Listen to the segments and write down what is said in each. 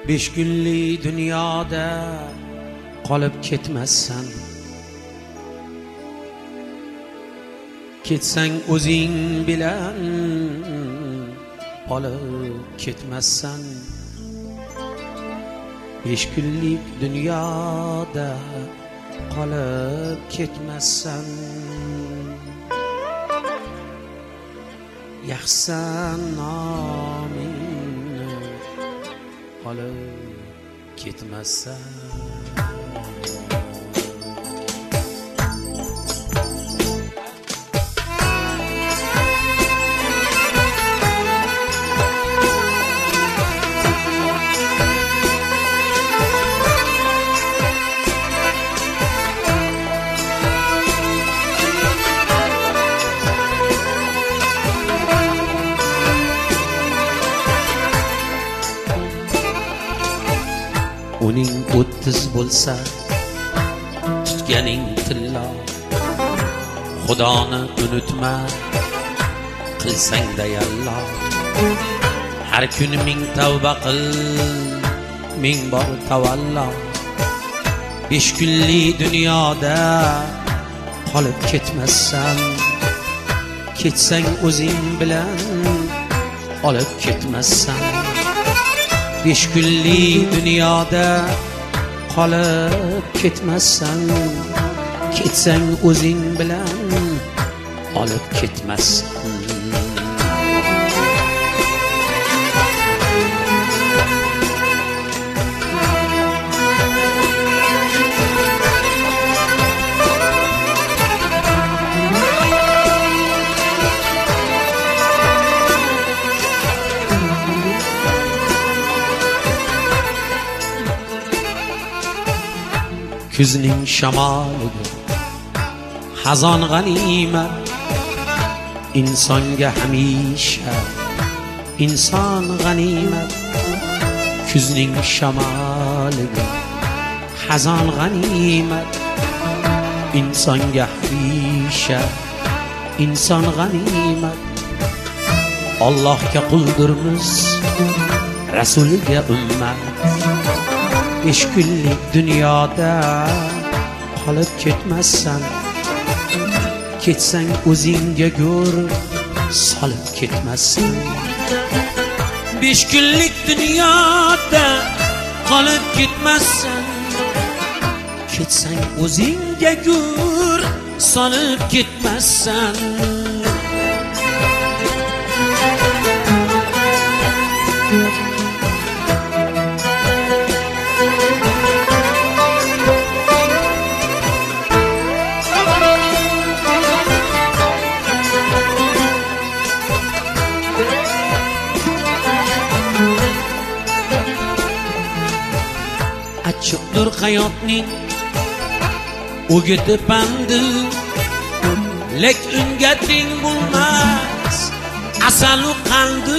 Besh kunlik dunyoda qolib ketmassan. Ketsang o'zing bilan olib ketmassan. Besh kunlik dunyoda qolib ketmassan. Yaxsan nomingni olib ketmassan. Uning 30 bo'lsa tutganing tilla. Xudoni unutma qilsang-da yalla. Har kun ming tavba qil, ming bor tavallo. Besh kunlik dunyoda qolib ketmassan. Ketsang o'zing bilan olib ketmassan. Besh kunlik dunyoda qolib ketmassan. Ketsang o'zing bilan olib ketmassan. Kuzning shamoliga xazon g'animat. Insonga hamisha inson g'animat. Kuzning shamoliga xazon g'animat. Insonga hamisha inson g'animat. Allohga quldirmiz, Rasulga ummat. Besh kunlik dunyoda qolib ketmassan. Ketsang o'zingga go'r solib ketmassan. Besh kunlik dunyoda qolib ketmassan. Ketsang o'zingga go'r solib ketmassan. Achchiqdir hayotning o'giti pandi. Lek unga teng bo'lmas asal u qandi.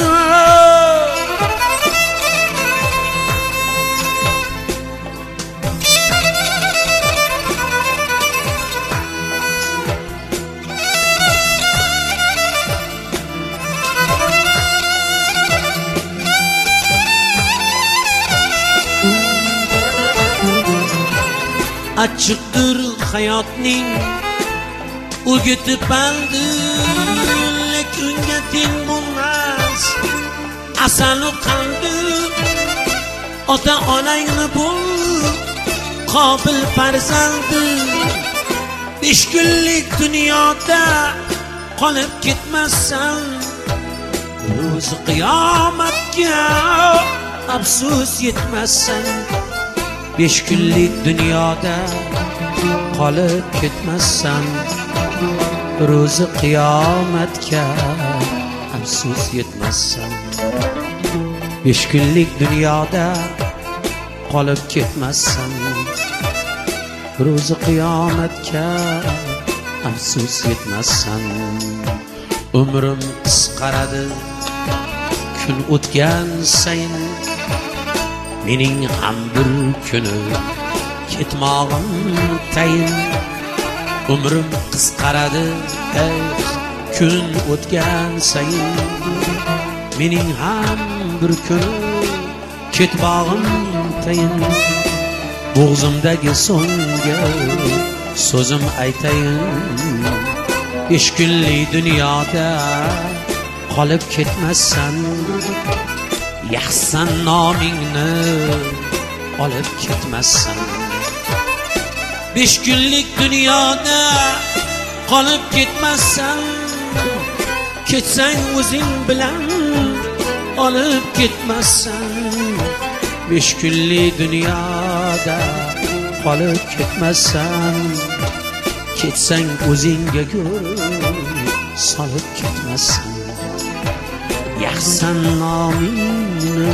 Achchiqdir hayotning o'giti pandi. Lek unga teng bo'lmas asal u qandi. Ota onangni bo'l qobil farzandi. Besh kunlik dunyoda qolib ketmassan. Ro'z qiyomatga afsus yetmassan. Besh kunlik dunyoda qolib ketmassan. Ro'zi qiyomatga afsus yetmassan. Besh kunlik dunyoda qolib ketmassan. Ro'zi qiyomatga afsus yetmassan. Umrim qisqaradi kun o'tgan sayin. Mening ham bir kuni ketmog'im tayin. Umrim qisqaradi kun o'tgan sayin. Mening ham bir kun ket bağım tayin bo'g'zimdagi so'nggi so'zim aytayin 5 kunlik dunyoda qolib ketmassan yaxsan nomingni olib ketmassan 5 kunlik dunyoda qolib ketmassan ketsang o'zing bilan olib ketmassan 5 kunlik dunyoda qolib ketmassan ketsang o'zingga gul solib ketmassan yaxsan nomingni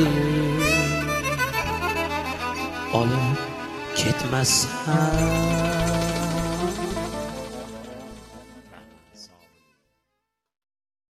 olib ketmassan